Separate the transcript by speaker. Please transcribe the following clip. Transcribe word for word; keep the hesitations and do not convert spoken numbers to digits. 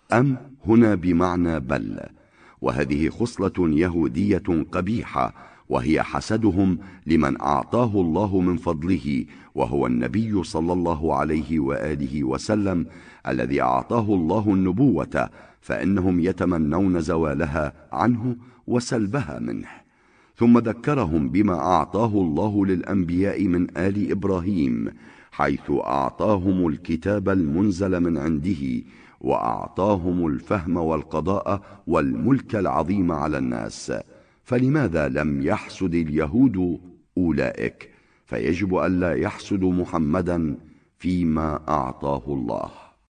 Speaker 1: أم هنا بمعنى بل، وهذه خصلة يهودية قبيحة، وهي حسدهم لمن أعطاه الله من فضله، وهو النبي صلى الله عليه وآله وسلم الذي أعطاه الله النبوة، فإنهم يتمنون زوالها عنه وسلبها منه. ثم ذكرهم بما أعطاه الله للأنبياء من آل إبراهيم، حيث أعطاهم الكتاب المنزل من عنده، وأعطاهم الفهم والقضاء والملك العظيم على الناس. فلماذا لم يحسد اليهود أولئك؟ فيجب ألا يحسدوا محمدا فيما أعطاه الله.